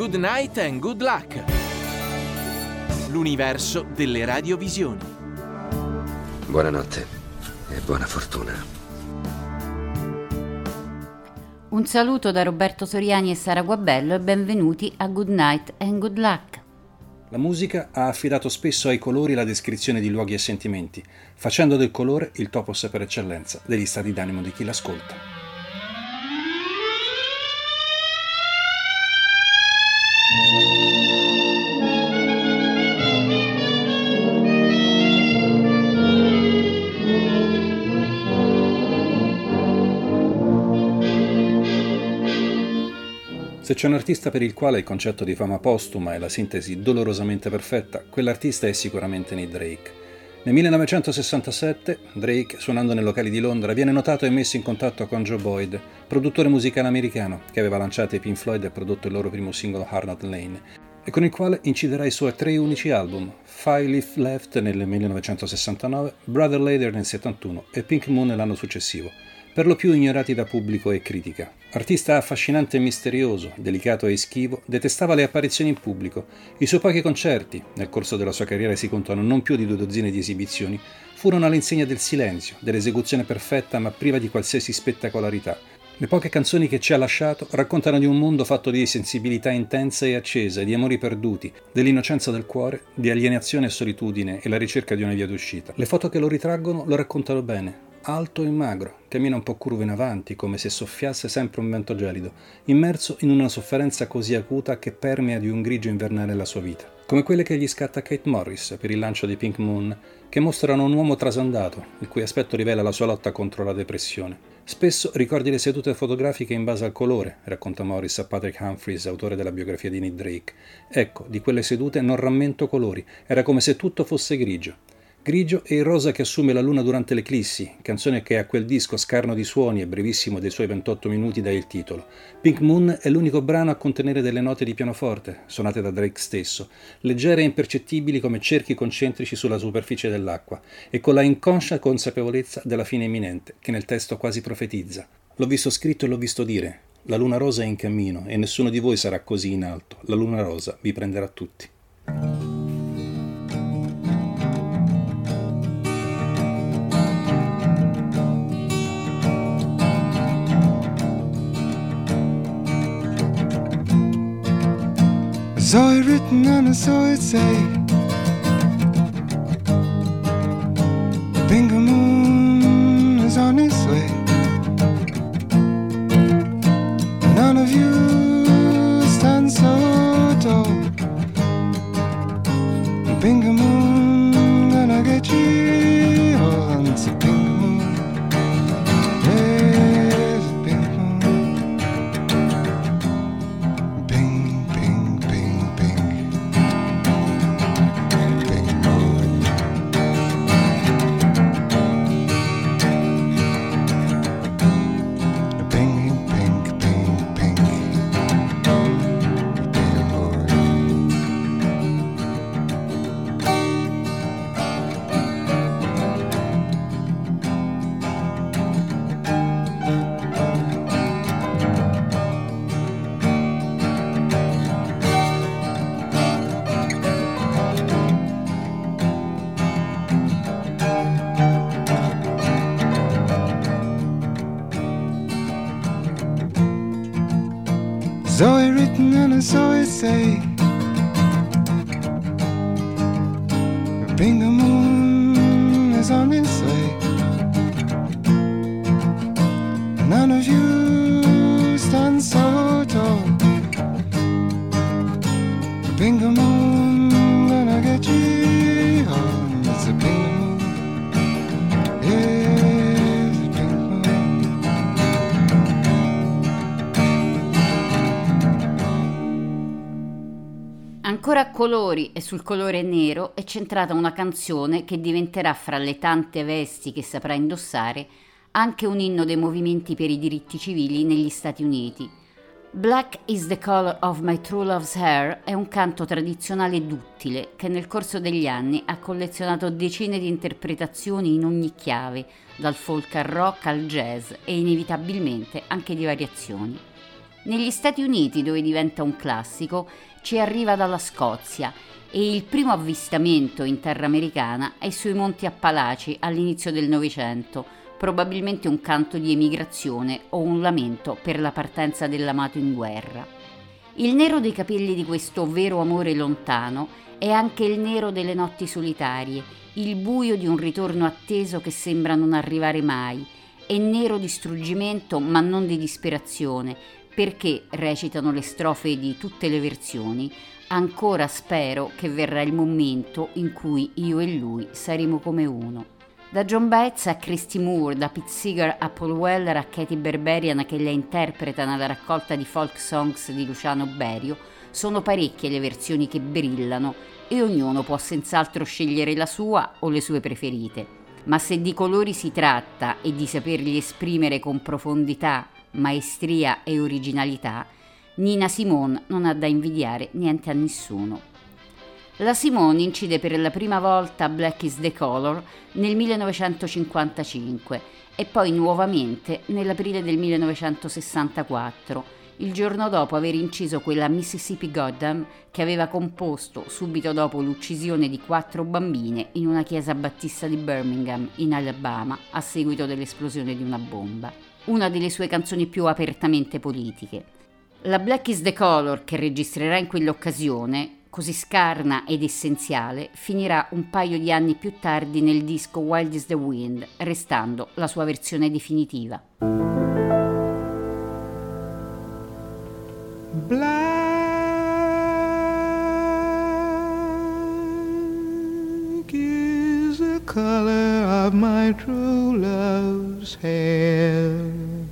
Good Night and Good Luck. L'universo delle radiovisioni. Buonanotte e buona fortuna. Un saluto da Roberto Soriani e Sara Guabello e benvenuti a Good Night and Good Luck. La musica ha affidato spesso ai colori la descrizione di luoghi e sentimenti, facendo del colore il topos per eccellenza degli stati d'animo di chi l'ascolta. Se c'è un artista per il quale il concetto di fama postuma è la sintesi dolorosamente perfetta, quell'artista è sicuramente Nick Drake. Nel 1967 Drake, suonando nei locali di Londra, viene notato e messo in contatto con Joe Boyd, produttore musicale americano che aveva lanciato i Pink Floyd e prodotto il loro primo singolo Hard Not Lane, e con il quale inciderà i suoi 3 unici album, Five Leaf Left nel 1969, Brother Later nel 71 e Pink Moon l'anno successivo, per lo più ignorati da pubblico e critica. Artista affascinante e misterioso, delicato e schivo, detestava le apparizioni in pubblico. I suoi pochi concerti, nel corso della sua carriera si contano non più di 2 dozzine di esibizioni, furono all'insegna del silenzio, dell'esecuzione perfetta ma priva di qualsiasi spettacolarità. Le poche canzoni che ci ha lasciato raccontano di un mondo fatto di sensibilità intensa e accesa, di amori perduti, dell'innocenza del cuore, di alienazione e solitudine e la ricerca di una via d'uscita. Le foto che lo ritraggono lo raccontano bene. Alto e magro, cammina un po' curvo in avanti, come se soffiasse sempre un vento gelido, immerso in una sofferenza così acuta che permea di un grigio invernale la sua vita. Come quelle che gli scatta Kate Morris per il lancio di Pink Moon, che mostrano un uomo trasandato, il cui aspetto rivela la sua lotta contro la depressione. Spesso ricordi le sedute fotografiche in base al colore, racconta Morris a Patrick Humphries, autore della biografia di Nick Drake. Ecco, di quelle sedute non rammento colori, era come se tutto fosse grigio. Grigio e il rosa che assume la luna durante l'eclissi, canzone che a quel disco scarno di suoni e brevissimo dei suoi 28 minuti dà il titolo. Pink Moon è l'unico brano a contenere delle note di pianoforte, suonate da Drake stesso, leggere e impercettibili come cerchi concentrici sulla superficie dell'acqua, e con la inconscia consapevolezza della fine imminente, che nel testo quasi profetizza. L'ho visto scritto e l'ho visto dire. La luna rosa è in cammino e nessuno di voi sarà così in alto. La luna rosa vi prenderà tutti. I saw it written and I saw it say, the pink moon is on its way. None of you stand so tall. The pink moon gonna get you. Oh, it's a pink moon. Yes, a pink moon. Pink, pink, pink, pink. Pink moon. Pink, pink, pink, pink. Pink moon. Saw it written and I saw it say, the pink moon is on its way. None of you stand so tall. The pink moon gonna get you. Oh, it's a pink moon. Yes, a pink moon. Ancora a colori e sul colore nero è centrata una canzone che diventerà, fra le tante vesti che saprà indossare, anche un inno dei movimenti per i diritti civili negli Stati Uniti. Black is the color of my true love's hair è un canto tradizionale duttile che nel corso degli anni ha collezionato decine di interpretazioni in ogni chiave, dal folk al rock al jazz e inevitabilmente anche di variazioni. Negli Stati Uniti, dove diventa un classico, ci arriva dalla Scozia e il primo avvistamento in terra americana è sui Monti Appalachi all'inizio del Novecento, probabilmente un canto di emigrazione o un lamento per la partenza dell'amato in guerra. Il nero dei capelli di questo vero amore lontano è anche il nero delle notti solitarie, il buio di un ritorno atteso che sembra non arrivare mai, è nero di struggimento ma non di disperazione, perché, recitano le strofe di tutte le versioni, ancora spero che verrà il momento in cui io e lui saremo come uno. Da John Betts a Christy Moore, da Pete Seeger a Paul Weller a Katy Berberian che la interpreta nella raccolta di folk songs di Luciano Berio, sono parecchie le versioni che brillano e ognuno può senz'altro scegliere la sua o le sue preferite. Ma se di colori si tratta e di saperli esprimere con profondità, maestria e originalità, Nina Simone non ha da invidiare niente a nessuno. La Simone incide per la prima volta Black is the Color nel 1955 e poi nuovamente nell'aprile del 1964, il giorno dopo aver inciso quella Mississippi Goddam che aveva composto subito dopo l'uccisione di 4 bambine in una chiesa battista di Birmingham, in Alabama, a seguito dell'esplosione di una bomba. Una delle sue canzoni più apertamente politiche. La Black is the Color, che registrerà in quell'occasione, così scarna ed essenziale, finirà un paio di anni più tardi nel disco Wild is the Wind, restando la sua versione definitiva. Black is the color of my true love's hair.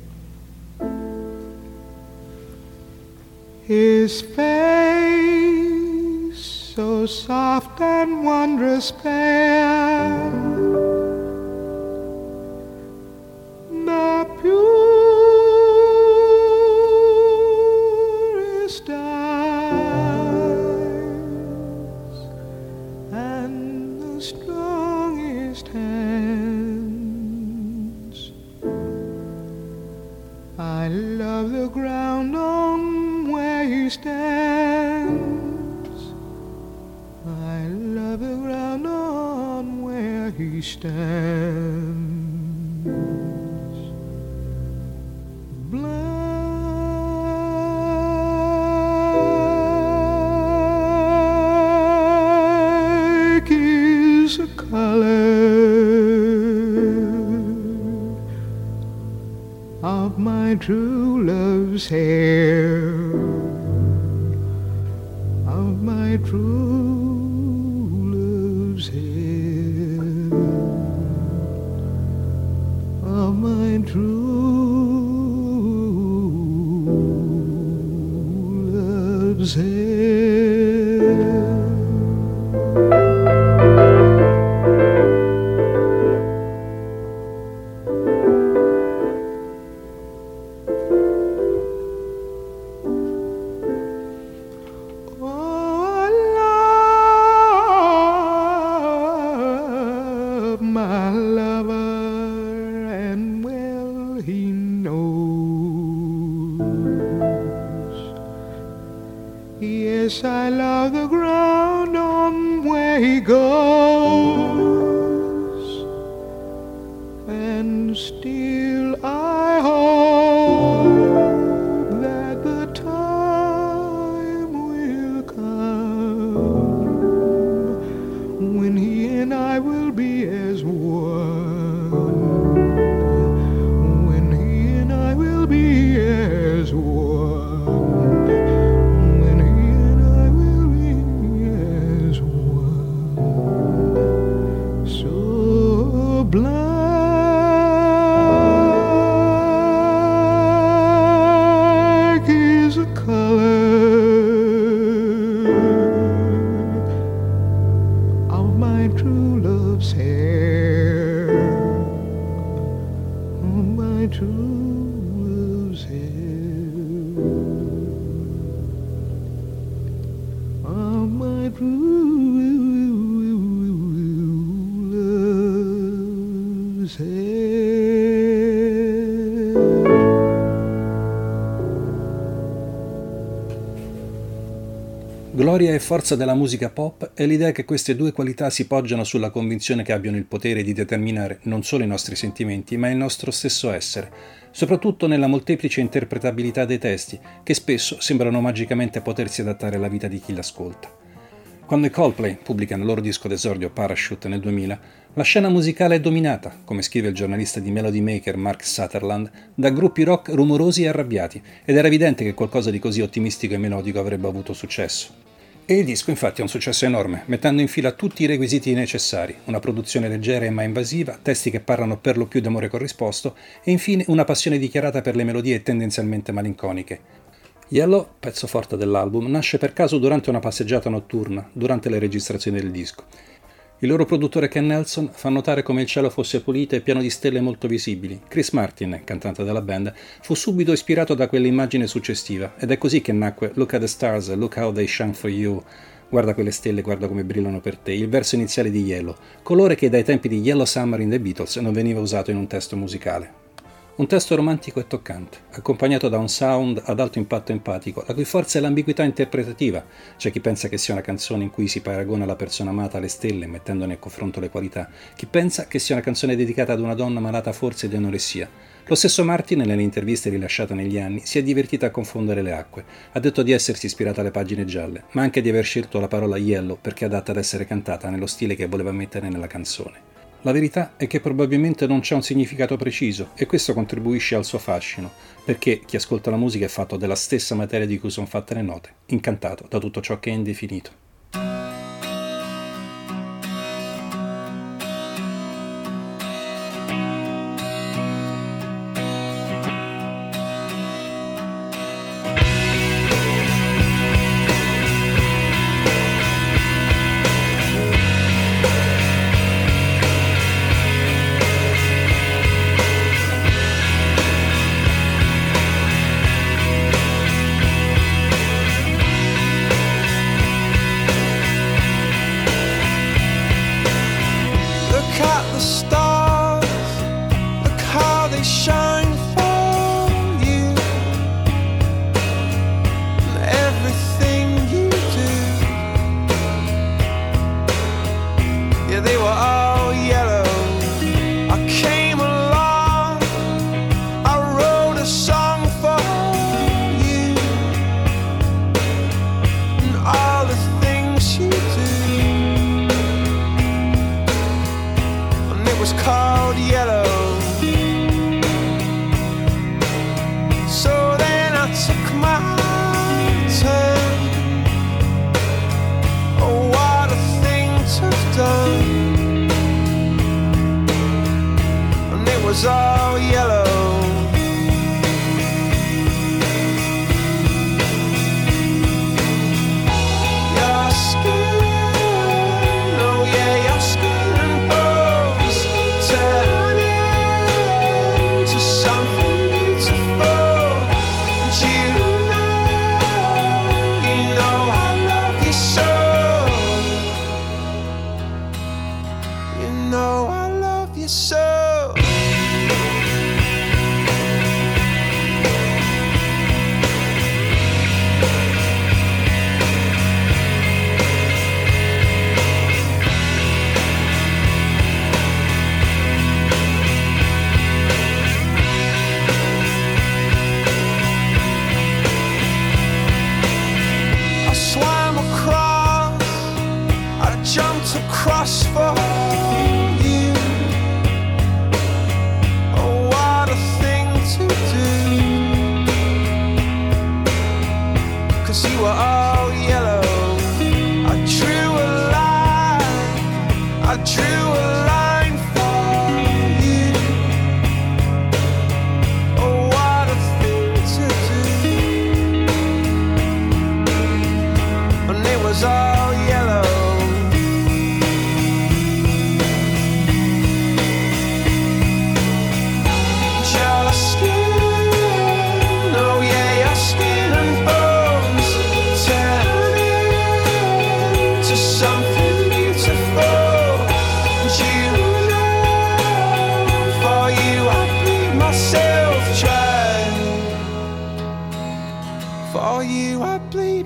His face so soft and wondrous fair, the purest eyes and the strongest hands. I love the ground on where he stands. I love the ground on where he stands. Black is the color of my true love's hair, of my true love's hair, of my true love's hair. My lover, and well he knows. Yes, I love the ground on where he goes, and still I hope that the time will come when he and I will be as one, when he and I will be as one, when he and I will be as one. So black is the color of my true love's hair, of my true love's hair, of my true love's hair. Gloria e forza della musica pop è l'idea che queste due qualità si poggiano sulla convinzione che abbiano il potere di determinare non solo i nostri sentimenti, ma il nostro stesso essere, soprattutto nella molteplice interpretabilità dei testi, che spesso sembrano magicamente potersi adattare alla vita di chi l'ascolta. Quando i Coldplay pubblicano il loro disco d'esordio Parachute nel 2000, la scena musicale è dominata, come scrive il giornalista di Melody Maker Mark Sutherland, da gruppi rock rumorosi e arrabbiati, ed era evidente che qualcosa di così ottimistico e melodico avrebbe avuto successo. E il disco infatti è un successo enorme, mettendo in fila tutti i requisiti necessari, una produzione leggera e mai invasiva, testi che parlano per lo più d'amore corrisposto e infine una passione dichiarata per le melodie tendenzialmente malinconiche. Yellow, pezzo forte dell'album, nasce per caso durante una passeggiata notturna, durante le registrazioni del disco. Il loro produttore Ken Nelson fa notare come il cielo fosse pulito e pieno di stelle molto visibili. Chris Martin, cantante della band, fu subito ispirato da quell'immagine suggestiva ed è così che nacque Look at the Stars, Look How They Shine for You. Guarda quelle stelle, guarda come brillano per te, il verso iniziale di Yellow, colore che dai tempi di Yellow Summer in the Beatles non veniva usato in un testo musicale. Un testo romantico e toccante, accompagnato da un sound ad alto impatto empatico, la cui forza è l'ambiguità interpretativa. C'è chi pensa che sia una canzone in cui si paragona la persona amata alle stelle, mettendone a confronto le qualità. Chi pensa che sia una canzone dedicata ad una donna malata forse di anoressia. Lo stesso Martin, nelle interviste rilasciate negli anni, si è divertito a confondere le acque. Ha detto di essersi ispirato alle pagine gialle, ma anche di aver scelto la parola yellow perché è adatta ad essere cantata nello stile che voleva mettere nella canzone. La verità è che probabilmente non c'è un significato preciso e questo contribuisce al suo fascino, perché chi ascolta la musica è fatto della stessa materia di cui sono fatte le note, incantato da tutto ciò che è indefinito.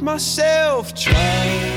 find myself trying.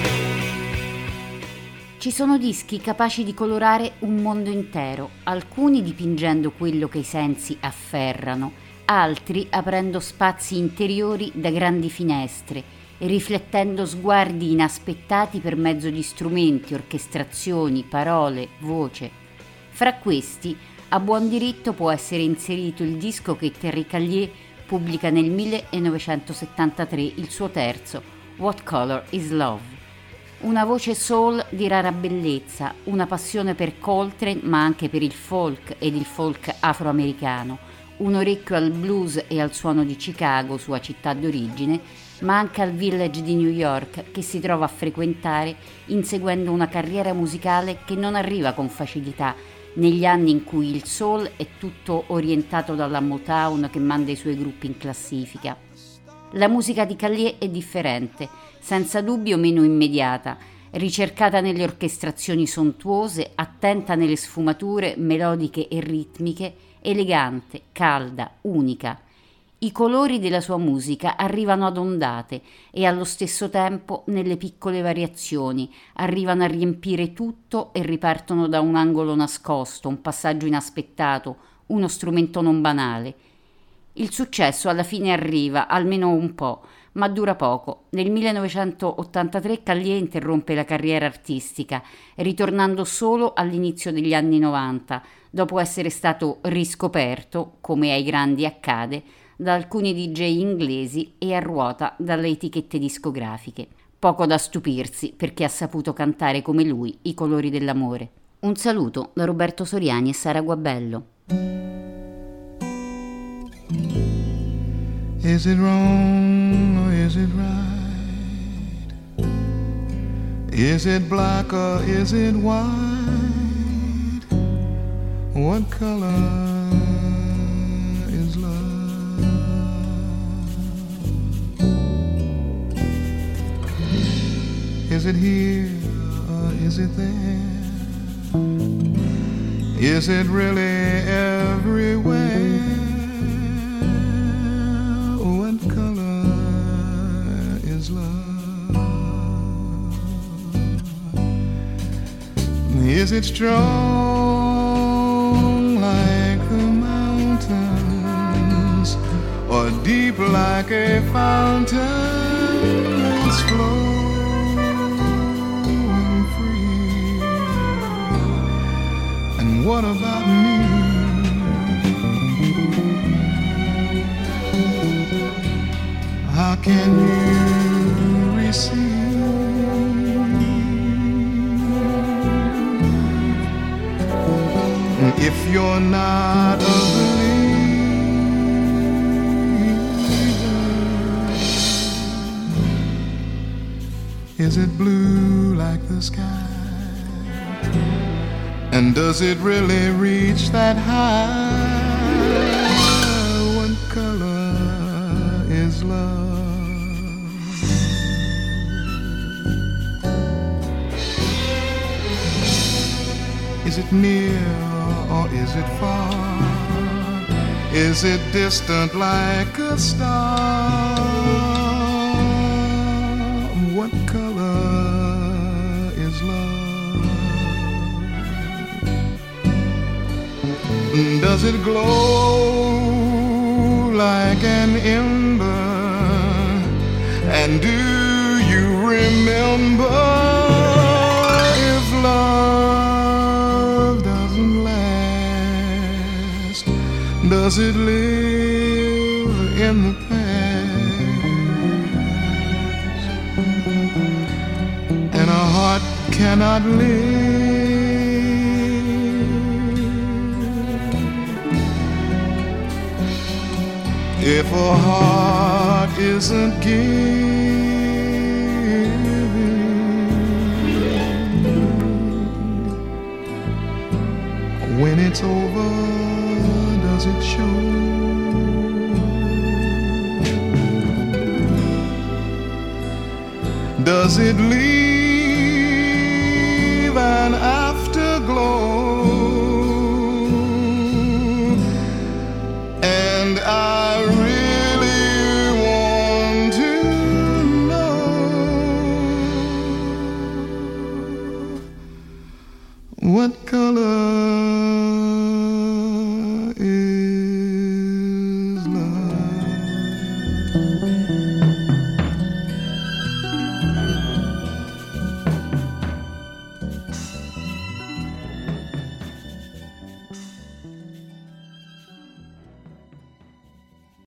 Ci sono dischi capaci di colorare un mondo intero, alcuni dipingendo quello che i sensi afferrano, altri aprendo spazi interiori da grandi finestre e riflettendo sguardi inaspettati per mezzo di strumenti, orchestrazioni, parole, voce. Fra questi, a buon diritto può essere inserito il disco che Terry Callier pubblica nel 1973, il suo terzo, What Color Is Love. Una voce soul di rara bellezza, una passione per Coltrane ma anche per il folk ed il folk afroamericano, un orecchio al blues e al suono di Chicago, sua città d'origine, ma anche al Village di New York che si trova a frequentare inseguendo una carriera musicale che non arriva con facilità negli anni in cui il soul è tutto orientato dalla Motown che manda i suoi gruppi in classifica. La musica di Callier è differente, senza dubbio meno immediata, ricercata nelle orchestrazioni sontuose, attenta nelle sfumature melodiche e ritmiche, elegante, calda, unica. I colori della sua musica arrivano ad ondate e allo stesso tempo nelle piccole variazioni, arrivano a riempire tutto e ripartono da un angolo nascosto, un passaggio inaspettato, uno strumento non banale. Il successo alla fine arriva, almeno un po', ma dura poco. Nel 1983 Callier interrompe la carriera artistica, ritornando solo all'inizio degli anni 90, dopo essere stato riscoperto, come ai grandi accade, da alcuni DJ inglesi e a ruota dalle etichette discografiche. Poco da stupirsi perché ha saputo cantare come lui i colori dell'amore. Un saluto da Roberto Soriani e Sara Guabello. Is it wrong or is it right? Is it black or is it white? What color is love? Is it here or is it there? Is it really everywhere? What color is love? Is it strong like the mountains or deep like a fountain that's flowing free? And what about me? How can you receive if you're not a believer? Is it blue like the sky? And does it really reach that high? What color is love? Is it near or is it far? Is it distant like a star? What color is love? Does it glow like an ember? And do you remember if love doesn't last? Does it live in the past? And a heart cannot live if a heart isn't giving. When it's over, does it show? Does it leave an afterglow? And I really want to know What color is love?